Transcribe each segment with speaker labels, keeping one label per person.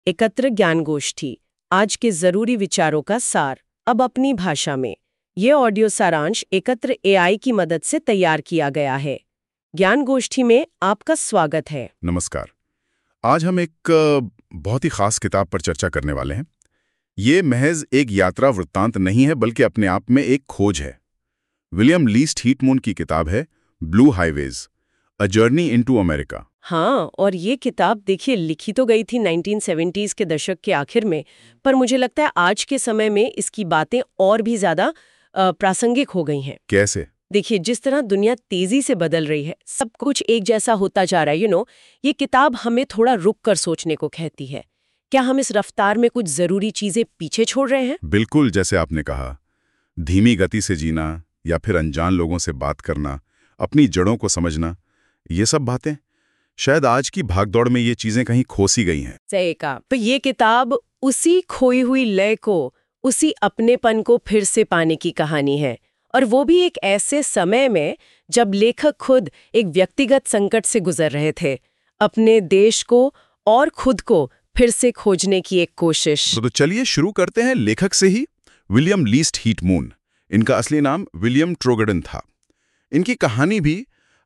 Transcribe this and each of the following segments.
Speaker 1: एकत्र ज्ञान गोष्ठी, आज के जरूरी विचारों का सार, अब अपनी भाषा में। ये ऑडियो सारांश एकत्र एआई की मदद से तैयार किया गया है। ज्ञान गोष्ठी में आपका स्वागत है।
Speaker 2: नमस्कार। आज हम एक बहुत ही खास किताब पर चर्चा करने वाले हैं। ये महज एक यात्रा वृत्तांत नहीं है, बल्कि अपने आप में एक खोज है। विलियम लीस्ट हीटमून की किताब है blue highways, a journey into America.
Speaker 1: हाँ, और ये किताब देखिए लिखी तो गई थी 1970s के दशक के आखिर में, पर मुझे लगता है आज के समय में इसकी बातें और भी ज्यादा प्रासंगिक हो गई हैं।
Speaker 2: कैसे?
Speaker 1: देखिए, जिस तरह दुनिया तेजी से बदल रही है, सब कुछ एक जैसा होता जा रहा है, ये किताब हमें थोड़ा रुक कर सोचने को कहती है। क्या हम इस रफ्तार में कुछ जरूरी चीजें पीछे छोड़ रहे हैं?
Speaker 2: बिल्कुल, जैसे आपने कहा, धीमी गति से जीना या फिर अनजान लोगों से बात करना, अपनी जड़ों को समझना, ये सब बातें शायद आज की भागदौड़ में ये चीजें कहीं खोसी गई हैं।
Speaker 1: सही कहा। तो ये किताब उसी खोई हुई लय को, उसी अपनेपन को फिर से पाने की कहानी है, और वो भी एक ऐसे समय में जब लेखक खुद एक व्यक्तिगत संकट से गुजर रहे थे, अपने देश को और खुद को फिर से खोजने की एक कोशिश।
Speaker 2: तो चलिए शुरू करते हैं लेखक से ही। विलियम लीस्ट हीटमून, इनका असली नाम विलियम ट्रोगडन था। इनकी कहानी भी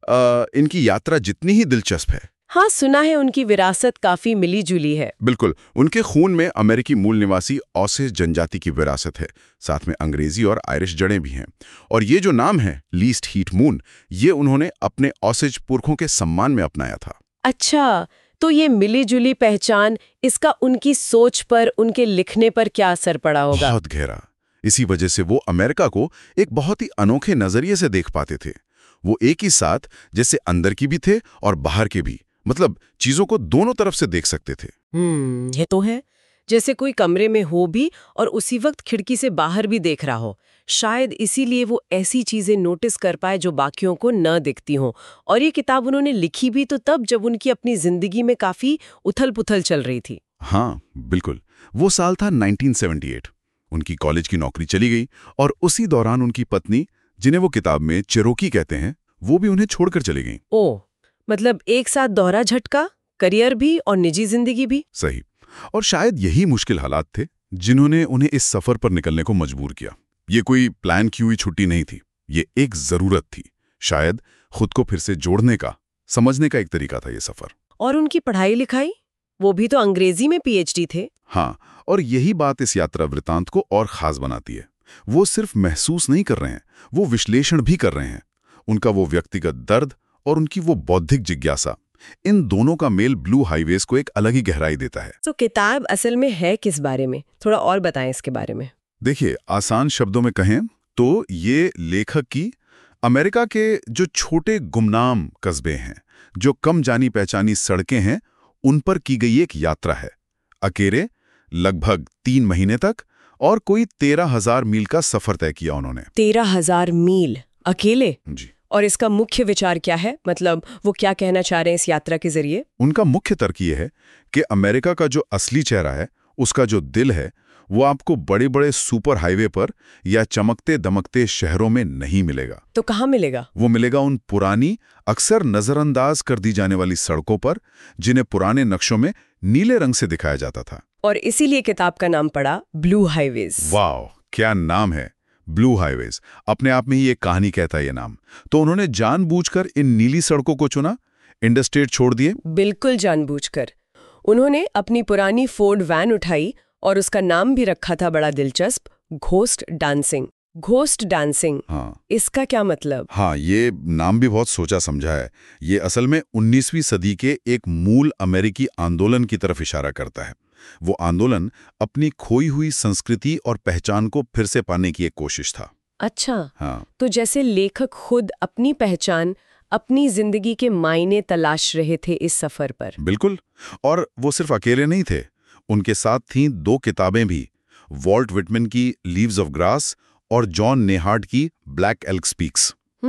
Speaker 2: इनकी यात्रा जितनी ही दिलचस्प है।
Speaker 1: हाँ, सुना है उनकी विरासत काफी मिली जुली है।
Speaker 2: बिल्कुल, उनके खून में अमेरिकी मूल निवासी ऑसेज जनजाति की विरासत है, साथ में अंग्रेजी और आयरिश जड़ें भी हैं। और ये जो नाम है लीस्ट हीटमून, ये उन्होंने अपने ऑसेज पुरखों के सम्मान में अपनाया था।
Speaker 1: अच्छा, तो ये मिली जुली पहचान, इसका उनकी सोच पर, उनके लिखने पर क्या असर पड़ा होगा?
Speaker 2: बहुत गहरा। इसी वजह से वो अमेरिका को एक बहुत ही अनोखे नजरिए से देख पाते थे। वो एक ही साथ जैसे अंदर की भी थे और बाहर के भी, मतलब चीजों को दोनों तरफ से देख सकते थे।
Speaker 1: ये तो है, जैसे कोई कमरे में हो भी और उसी वक्त खिड़की से बाहर भी देख रहा हो। शायद इसीलिए वो ऐसी चीजें नोटिस कर पाए जो बाकियों को न दिखती हों। और ये किताब उन्होंने लिखी भी तो तब, जब उनकी अपनी जिंदगी में काफी उथल-पुथल चल रही थी।
Speaker 2: हाँ, बिल्कुल। वो साल था 1978। उनकी कॉलेज की नौकरी चली गई और उसी दौरान उनकी पत्नी, जिन्हें वो किताब में चिरोकी कहते हैं, वो भी उन्हें छोड़कर चली गई।
Speaker 1: ओह, मतलब एक साथ दोहरा झटका, करियर भी और निजी जिंदगी भी।
Speaker 2: सही। और शायद यही मुश्किल हालात थे जिन्होंने उन्हें इस सफर पर निकलने को मजबूर किया। ये कोई प्लान की हुई छुट्टी नहीं थी, ये एक जरूरत थी। शायद खुद को फिर से जोड़ने का, समझने का एक तरीका था ये सफर।
Speaker 1: और उनकी पढ़ाई लिखाई, वो भी तो अंग्रेजी में पीएचडी थे।
Speaker 2: हाँ, और यही बात इस यात्रा वृतांत को और खास बनाती है। वो सिर्फ महसूस नहीं कर रहे हैं, वो विश्लेषण भी कर रहे हैं। उनका वो व्यक्तिगत दर्द और उनकी वो बौद्धिक जिज्ञासा, इन दोनों का मेल ब्लू हाईवेज को एक अलग ही गहराई देता है।
Speaker 1: तो किताब असल में है किस बारे में? थोड़ा और बताएं इसके बारे में।
Speaker 2: देखिए, आसान शब्दों में कहें तो ये लेखक की अमेरिका के जो छोटे गुमनाम कस्बे हैं, जो कम जानी पहचानी सड़कें हैं, उन पर की गई एक यात्रा है। अकेले लगभग 3 महीने तक, और कोई 13,000 मील का सफर तय किया उन्होंने।
Speaker 1: 13,000 मील अकेले?
Speaker 2: जी।
Speaker 1: और इसका मुख्य विचार क्या है? मतलब वो क्या कहना चाह रहे हैं इस यात्रा के जरिए?
Speaker 2: उनका मुख्य तर्क ये है कि अमेरिका का जो असली चेहरा है, उसका जो दिल है, वो आपको बड़े बड़े सुपर हाईवे पर या चमकते दमकते शहरों में नहीं मिलेगा।
Speaker 1: तो कहाँ मिलेगा?
Speaker 2: वो मिलेगा उन पुरानी, अक्सर नजरअंदाज कर दी जाने वाली सड़कों पर, जिन्हें पुराने नक्शों में नीले रंग से दिखाया जाता था।
Speaker 1: और इसीलिए किताब का नाम पड़ा ब्लू हाईवेज।
Speaker 2: वाह, क्या नाम है! ब्लू हाईवेज अपने आप में ही एक कहानी कहता है ये नाम। तो उन्होंने जानबूझकर इन नीली सड़कों को चुना, इंडस्ट्रेट छोड़ दिए।
Speaker 1: बिल्कुल जानबूझकर। उन्होंने अपनी पुरानी फोर्ड वैन उठाई और उसका नाम भी रखा था बड़ा दिलचस्प, घोस्ट डांसिंग। घोस्ट डांसिंग,
Speaker 2: हाँ,
Speaker 1: इसका क्या मतलब?
Speaker 2: हाँ, ये नाम भी बहुत सोचा समझा है। ये असल में 19वीं सदी के एक मूल अमेरिकी आंदोलन की तरफ इशारा करता है। वो आंदोलन अपनी खोई हुई संस्कृति और पहचान को फिर से पाने की एक कोशिश था।
Speaker 1: अच्छा,
Speaker 2: हाँ,
Speaker 1: तो जैसे लेखक खुद अपनी पहचान, अपनी जिंदगी के मायने तलाश रहे थे इस सफर पर।
Speaker 2: बिल्कुल। और वो सिर्फ अकेले नहीं थे, उनके साथ थीं 2 किताबें भी, वॉल्ट विटमैन की लीव्स ऑफ ग्रास और जॉन नेहार्ट की ब्लैक एल्क स्पीक्स।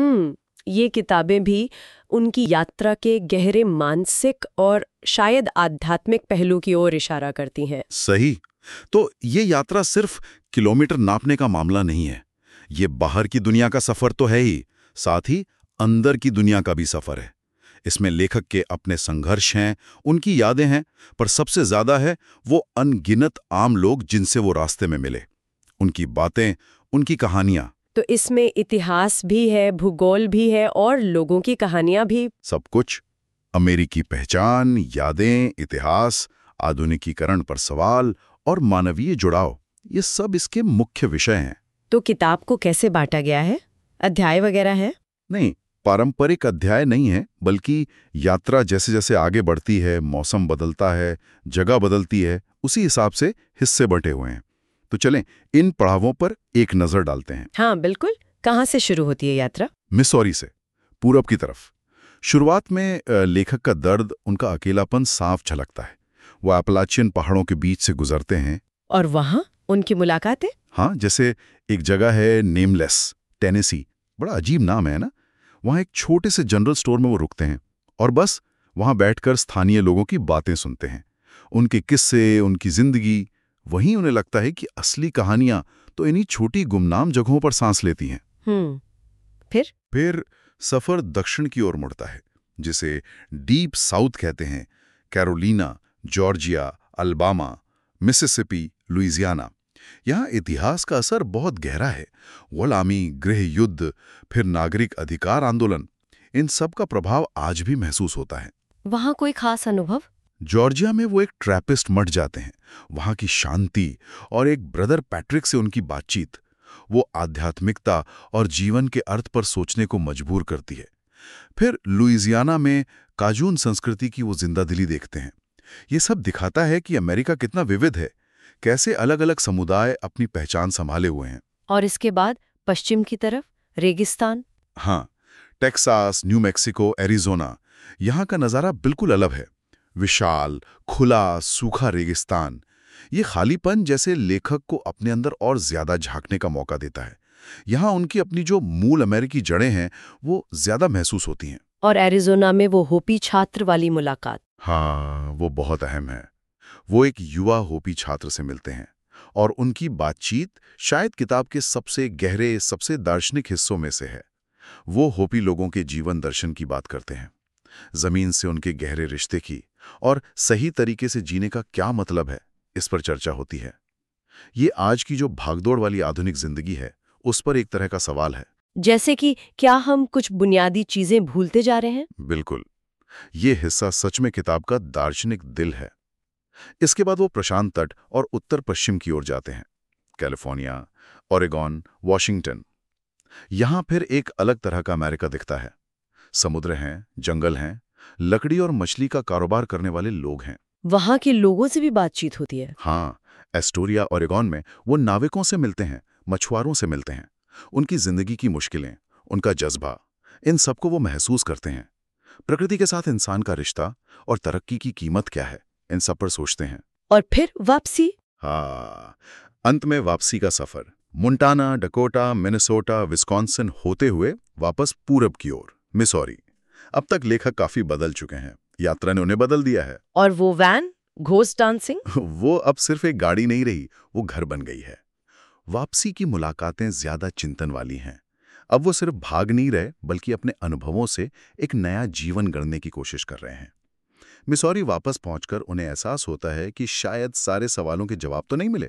Speaker 1: ये किताबें भी उनकी यात्रा के गहरे मानसिक और शायद आध्यात्मिक पहलू की ओर इशारा करती हैं।
Speaker 2: सही। तो ये यात्रा सिर्फ किलोमीटर नापने का मामला नहीं है। ये बाहर की दुनिया का सफर तो है ही, साथ ही अंदर की दुनिया का भी सफर है। इसमें लेखक के अपने संघर्ष हैं, उनकी यादें हैं, पर सबसे ज्यादा है वो अनगिनत आम लोग जिनसे वो रास्ते में मिले, उनकी बातें, उनकी कहानियां।
Speaker 1: तो इसमें इतिहास भी है, भूगोल भी है और लोगों की कहानियां भी।
Speaker 2: सब कुछ। अमेरिकी पहचान, यादें, इतिहास, आधुनिकीकरण पर सवाल और मानवीय जुड़ाव, ये सब इसके मुख्य विषय हैं।
Speaker 1: तो किताब को कैसे बांटा गया है? अध्याय वगैरह है?
Speaker 2: नहीं, पारंपरिक अध्याय नहीं है, बल्कि यात्रा जैसे जैसे आगे बढ़ती है, मौसम बदलता है, जगह बदलती है, उसी हिसाब से हिस्से बंटे हुए हैं। तो चलें इन पड़ावों पर एक नजर डालते हैं।
Speaker 1: हाँ बिल्कुल। कहाँ से शुरू होती है यात्रा?
Speaker 2: मिसौरी से, पूरब की तरफ। शुरुआत में लेखक का दर्द, उनका अकेलापन साफ झलकता है। वो अपलाचियन पहाड़ों के बीच से गुजरते हैं।
Speaker 1: और वहाँ उनकी मुलाकातें?
Speaker 2: हाँ, जैसे एक जगह है नेमलेस, टेनेसी, बड़ा अजीब नाम है ना। वहाँ एक छोटे से जनरल स्टोर में वो रुकते हैं और बस वहाँ बैठकर स्थानीय लोगों की बातें सुनते हैं, उनके किस्से, उनकी जिंदगी। वहीं उन्हें लगता है कि असली कहानियां तो इन्हीं छोटी गुमनाम जगहों पर सांस लेती हैं।
Speaker 1: फिर
Speaker 2: सफर दक्षिण की ओर मुड़ता है, जिसे डीप साउथ कहते हैं। Carolina, Georgia, Alabama, Mississippi, Louisiana. यहाँ इतिहास का असर बहुत गहरा है। गुलामी, गृह युद्ध, फिर नागरिक अधिकार आंदोलन, इन सब का प्रभाव आज भी महसूस होता है।
Speaker 1: वहाँ कोई खास अनुभव?
Speaker 2: जॉर्जिया में वो एक ट्रैपिस्ट मठ जाते हैं। वहाँ की शांति और एक ब्रदर पैट्रिक से उनकी बातचीत, वो आध्यात्मिकता और जीवन के अर्थ पर सोचने को मजबूर करती है। फिर लुइजियाना में काजून संस्कृति की वो जिंदादिली देखते हैं। ये सब दिखाता है कि अमेरिका कितना विविध है, कैसे अलग अलग समुदाय अपनी पहचान संभाले हुए हैं।
Speaker 1: और इसके बाद पश्चिम की तरफ रेगिस्तान।
Speaker 2: हाँ, टेक्सास, न्यू मैक्सिको, एरिजोना, यहाँ का नज़ारा बिल्कुल अलग है। विशाल, खुला, सूखा रेगिस्तान। ये खालीपन जैसे लेखक को अपने अंदर और ज्यादा झांकने का मौका देता है। यहाँ उनकी अपनी जो मूल अमेरिकी जड़ें हैं वो ज्यादा महसूस होती हैं।
Speaker 1: और एरिजोना में वो होपी छात्र वाली मुलाकात।
Speaker 2: हाँ, वो बहुत अहम है। वो एक युवा होपी छात्र से मिलते हैं और उनकी बातचीत शायद किताब के सबसे गहरे, सबसे दार्शनिक हिस्सों में से है। वो होपी लोगों के जीवन दर्शन की बात करते हैं, जमीन से उनके गहरे रिश्ते की, और सही तरीके से जीने का क्या मतलब है, इस पर चर्चा होती है। ये आज की जो भागदौड़ वाली आधुनिक जिंदगी है, उस पर एक तरह का सवाल है।
Speaker 1: जैसे कि क्या हम कुछ बुनियादी चीजें भूलते जा रहे हैं?
Speaker 2: बिल्कुल। ये हिस्सा सच में किताब का दार्शनिक दिल है। इसके बाद वो प्रशांत तट और उत्तर पश्चिम की ओर जाते हैं। California, Oregon, Washington. यहां फिर एक अलग तरह का अमेरिका दिखता है। समुद्र हैं, जंगल हैं, लकड़ी और मछली का कारोबार करने वाले लोग हैं।
Speaker 1: वहाँ के लोगों से भी बातचीत होती है?
Speaker 2: हाँ, एस्टोरिया, ओरेगॉन में वो नाविकों से मिलते हैं, मछुआरों से मिलते हैं। उनकी जिंदगी की मुश्किलें, उनका जज्बा, इन सबको वो महसूस करते हैं। प्रकृति के साथ इंसान का रिश्ता और तरक्की की कीमत क्या है, इन सब पर सोचते हैं।
Speaker 1: और फिर वापसी?
Speaker 2: हाँ, अंत में वापसी का सफर मोंटाना, डकोटा, मिनेसोटा, विस्कॉन्सिन होते हुए वापस पूरब की ओर, मिसौरी। अब तक लेखक काफी बदल चुके हैं, यात्रा ने उन्हें बदल दिया है।
Speaker 1: और वो वैन, घोस्ट डांसिंग?
Speaker 2: वो अब सिर्फ एक गाड़ी नहीं रही, वो घर बन गई है। वापसी की मुलाकातें ज्यादा चिंतन वाली हैं। अब वो सिर्फ भाग नहीं रहे, बल्कि अपने अनुभवों से एक नया जीवन गढ़ने की कोशिश कर रहे हैं। मिसौरी वापस पहुंचकर उन्हें एहसास होता है कि शायद सारे सवालों के जवाब तो नहीं मिले,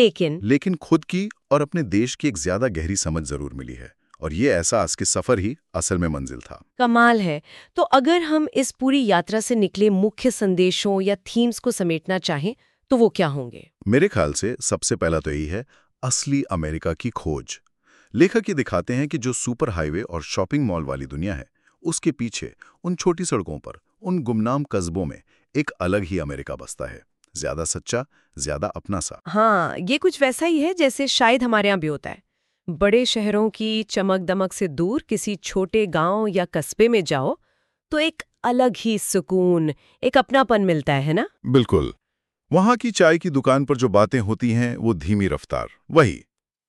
Speaker 2: लेकिन खुद की और अपने देश की एक ज्यादा गहरी समझ जरूर मिली है। और ये एहसास कि सफर ही असल में मंजिल था।
Speaker 1: कमाल है। तो अगर हम इस पूरी यात्रा से निकले मुख्य संदेशों या थीम्स को समेटना चाहें तो वो क्या होंगे?
Speaker 2: मेरे ख्याल से सबसे पहला तो यही है, असली अमेरिका की खोज। लेखक ये दिखाते हैं कि जो सुपर हाईवे और शॉपिंग मॉल वाली दुनिया है, उसके पीछे उन छोटी सड़कों पर, उन गुमनाम कस्बों में एक अलग ही अमेरिका बसता है, ज्यादा सच्चा, ज्यादा अपना सा।
Speaker 1: हाँ, ये कुछ वैसा ही है जैसे शायद हमारे यहाँ भी होता है। बड़े शहरों की चमक दमक से दूर किसी छोटे गांव या कस्बे में जाओ तो एक अलग ही सुकून, एक अपनापन मिलता है ना?
Speaker 2: बिल्कुल। वहां की चाय की दुकान पर जो बातें होती हैं वो धीमी रफ्तार, वही।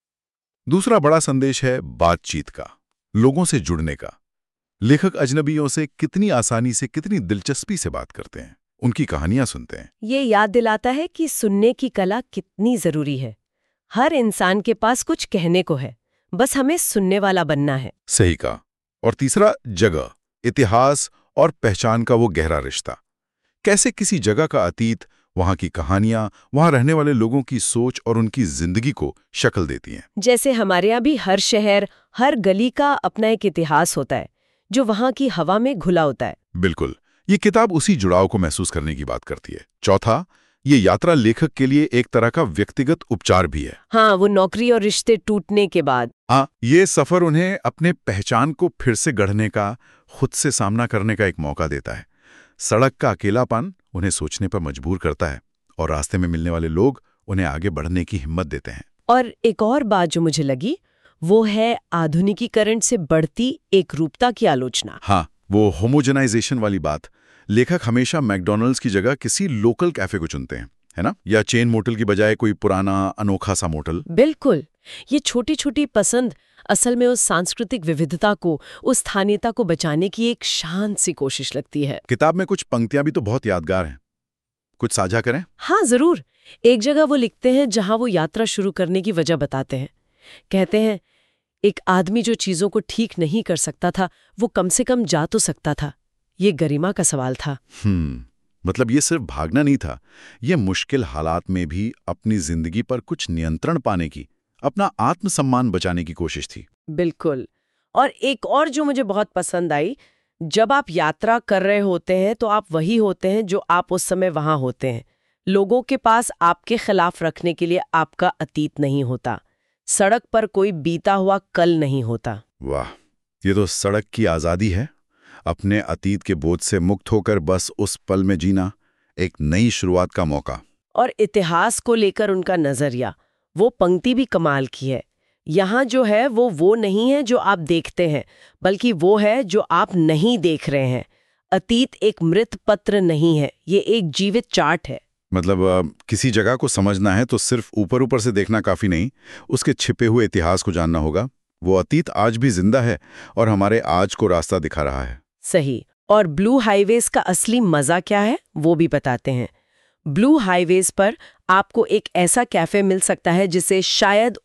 Speaker 2: दूसरा बड़ा संदेश है बातचीत का, लोगों से जुड़ने का। लेखक अजनबियों से कितनी आसानी से, कितनी दिलचस्पी से बात करते हैं, उनकी कहानियां सुनते हैं।
Speaker 1: ये याद दिलाता है कि सुनने की कला कितनी जरूरी है। हर इंसान के पास कुछ कहने को है, बस हमें सुनने वाला बनना है।
Speaker 2: सही कहा। और तीसरा, जगह, इतिहास और पहचान का वो गहरा रिश्ता। कैसे किसी जगह का अतीत, वहाँ की कहानियां, वहाँ रहने वाले लोगों की सोच और उनकी जिंदगी को शक्ल देती हैं।
Speaker 1: जैसे हमारे यहाँ भी हर शहर, हर गली का अपना एक इतिहास होता है जो वहाँ की हवा में घुला होता है।
Speaker 2: बिल्कुल, ये किताब उसी जुड़ाव को महसूस करने की बात करती है। चौथा, ये यात्रा लेखक के लिए एक तरह का व्यक्तिगत उपचार भी है।
Speaker 1: हाँ, वो नौकरी और रिश्ते टूटने के बाद
Speaker 2: हाँ, ये सफर उन्हें अपने पहचान को फिर से गढ़ने का, खुद से सामना करने का एक मौका देता है। सड़क का अकेलापन उन्हें सोचने पर मजबूर करता है और रास्ते में मिलने वाले लोग उन्हें आगे बढ़ने की हिम्मत देते हैं।
Speaker 1: और एक और बात जो मुझे लगी वो है आधुनिकीकरण से बढ़ती एकरूपता की आलोचना।
Speaker 2: हाँ, वो होमोजेनाइजेशन वाली बात। लेखक हमेशा मैकडॉनल्ड्स की जगह किसी लोकल कैफे को चुनते हैं, है ना? या चेन मोटल की बजाय कोई पुराना अनोखा सा मोटल।
Speaker 1: बिल्कुल, ये छोटी छोटी पसंद असल में उस सांस्कृतिक विविधता को, उस स्थानीयता को बचाने की एक शांत सी कोशिश लगती है।
Speaker 2: किताब में कुछ पंक्तियां भी तो बहुत यादगार हैं। कुछ साझा करें?
Speaker 1: हाँ जरूर। एक जगह वो लिखते हैं जहां वो यात्रा शुरू करने की वजह बताते हैं। कहते हैं, एक आदमी जो चीजों को ठीक नहीं कर सकता था, वो कम से कम जा तो सकता था। ये गरिमा का सवाल था।
Speaker 2: मतलब ये सिर्फ भागना नहीं था, ये मुश्किल हालात में भी अपनी जिंदगी पर कुछ नियंत्रण पाने की, अपना आत्मसम्मान बचाने की कोशिश थी।
Speaker 1: बिल्कुल। और एक और जो मुझे बहुत पसंद आई, जब आप यात्रा कर रहे होते हैं तो आप वही होते हैं जो आप उस समय वहां होते हैं। लोगों के पास आपके खिलाफ रखने के लिए आपका अतीत नहीं होता। सड़क पर कोई बीता हुआ कल नहीं होता।
Speaker 2: वाह, ये तो सड़क की आज़ादी है। अपने अतीत के बोझ से मुक्त होकर बस उस पल में जीना, एक नई शुरुआत का मौका।
Speaker 1: और इतिहास को लेकर उनका नजरिया, वो पंक्ति भी कमाल की है। यहाँ जो है वो नहीं है जो आप देखते हैं, बल्कि वो है जो आप नहीं देख रहे हैं। अतीत एक मृत पत्र नहीं है, ये एक जीवित चार्ट है।
Speaker 2: मतलब किसी जगह को समझना है तो सिर्फ ऊपर ऊपर से देखना काफी नहीं, उसके छिपे हुए इतिहास को जानना होगा। वो अतीत आज भी जिंदा है और हमारे आज को रास्ता दिखा रहा है।
Speaker 1: सही। और ब्लू हाईवेज का असली मजा क्या है वो भी बताते हैं। ब्लू हाईवेज पर आपको एक ऐसा कैफे मिल सकता है जिसे शायद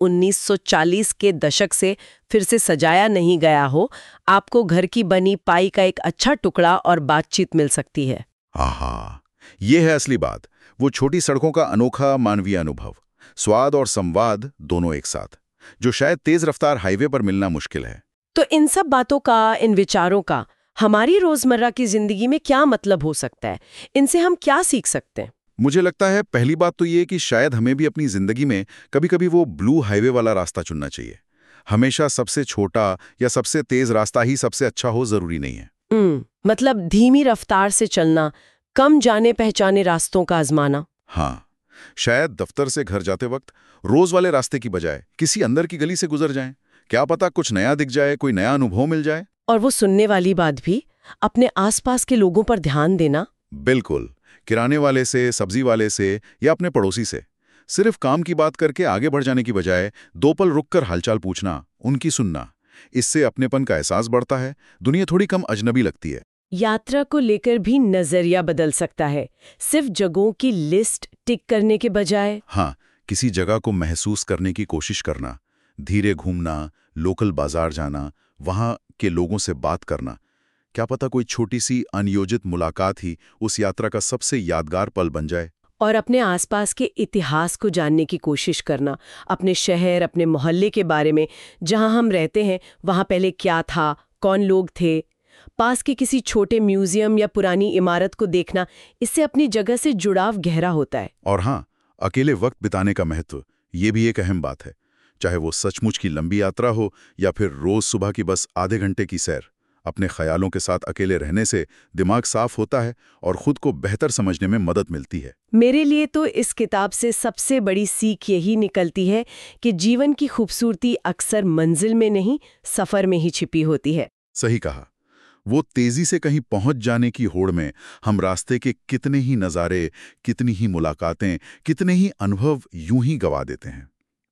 Speaker 1: 1940 के दशक से फिर से सजाया नहीं गया हो। आपको घर की बनी पाई का एक अच्छा टुकड़ा और बातचीत मिल सकती है।
Speaker 2: आहा, ये है असली बात। वो छोटी सड़कों का अनोखा मानवीय अनुभव, स्वाद और संवाद दोनों एक साथ, जो शायद तेज रफ्तार हाईवे पर मिलना मुश्किल है।
Speaker 1: तो इन सब बातों का, इन विचारों का हमारी रोजमर्रा की जिंदगी में क्या मतलब हो सकता है? इनसे हम क्या सीख सकते हैं?
Speaker 2: मुझे लगता है पहली बात तो ये कि शायद हमें भी अपनी जिंदगी में कभी-कभी वो ब्लू हाईवे वाला रास्ता चुनना चाहिए। हमेशा सबसे छोटा या सबसे तेज रास्ता ही सबसे अच्छा हो जरूरी नहीं है।
Speaker 1: मतलब धीमी रफ्तार से चलना, कम जाने पहचाने रास्तों का आजमाना।
Speaker 2: हाँ, शायद दफ्तर से घर जाते वक्त रोज वाले रास्ते की बजाय किसी अंदर की गली से गुजर जाएं। क्या पता कुछ नया दिख जाए, कोई नया अनुभव मिल जाए।
Speaker 1: और वो सुनने वाली बात भी, अपने आसपास के लोगों पर ध्यान देना।
Speaker 2: बिल्कुल, किराने वाले से, सब्जी वाले से या अपने पड़ोसी से सिर्फ काम की बात करके आगे बढ़ जाने की बजाय 2 पल रुककर हालचाल पूछना, उनकी सुनना, इससे अपनेपन का एहसास बढ़ता है। दुनिया थोड़ी कम अजनबी लगती है।
Speaker 1: यात्रा को लेकर भी नजरिया बदल सकता है। सिर्फ जगहों की लिस्ट टिक करने के बजाय
Speaker 2: हाँ, किसी जगह को महसूस करने की कोशिश करना, धीरे घूमना, लोकल बाजार जाना, वहाँ के लोगों से बात करना। क्या पता कोई छोटी सी अनियोजित मुलाकात ही उस यात्रा का सबसे यादगार पल बन जाए।
Speaker 1: और अपने आसपास के इतिहास को जानने की कोशिश करना, अपने शहर, अपने मोहल्ले के बारे में, जहां हम रहते हैं वहां पहले क्या था, कौन लोग थे। पास के किसी छोटे म्यूजियम या पुरानी इमारत को देखना, इससे अपनी जगह से जुड़ाव गहरा होता है।
Speaker 2: और हाँ, अकेले वक्त बिताने का महत्व, ये भी एक अहम बात है। चाहे वो सचमुच की लंबी यात्रा हो या फिर रोज सुबह की बस आधे घंटे की सैर, अपने ख्यालों के साथ अकेले रहने से दिमाग साफ होता है और खुद को बेहतर समझने में मदद मिलती है।
Speaker 1: मेरे लिए तो इस किताब से सबसे बड़ी सीख यही निकलती है कि जीवन की खूबसूरती अक्सर मंजिल में नहीं, सफर में ही छिपी होती है।
Speaker 2: सही कहा। वो तेजी से कहीं पहुंच जाने की होड़ में हम रास्ते के कितने ही नज़ारे, कितनी ही मुलाकातें, कितने ही अनुभव यूं ही गवा देते हैं।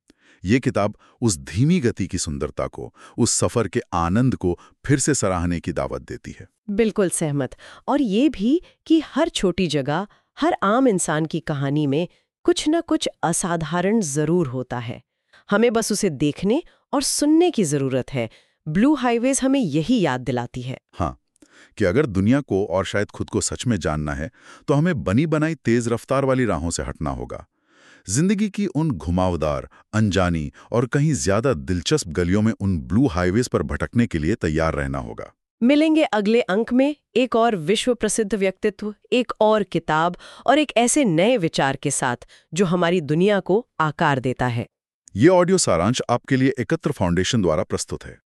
Speaker 2: ये किताब उस धीमी गति की सुंदरता को, उस सफर के आनंद को फिर से सराहने की दावत देती है।
Speaker 1: बिल्कुल सहमत। और ये भी कि हर छोटी जगह, हर आम इंसान की कहानी में कुछ न कुछ असाधारण जरूर होता है। हमें बस उसे देखने और सुनने की जरूरत है। ब्लू हाईवेज हमें यही याद दिलाती है।
Speaker 2: हाँ, कि अगर दुनिया को और शायद खुद को सच में जानना है तो हमें बनी बनाई तेज रफ्तार वाली राहों से हटना होगा। जिंदगी की उन घुमावदार, अनजानी और कहीं ज्यादा दिलचस्प गलियों में उन ब्लू हाईवेज पर भटकने के लिए तैयार रहना होगा।
Speaker 1: मिलेंगे अगले अंक में एक और विश्व प्रसिद्ध व्यक्तित्व, एक और किताब और एक ऐसे नए विचार के साथ जो हमारी दुनिया को आकार देता है।
Speaker 2: ये ऑडियो सारांश आपके लिए एकत्र फाउंडेशन द्वारा प्रस्तुत है।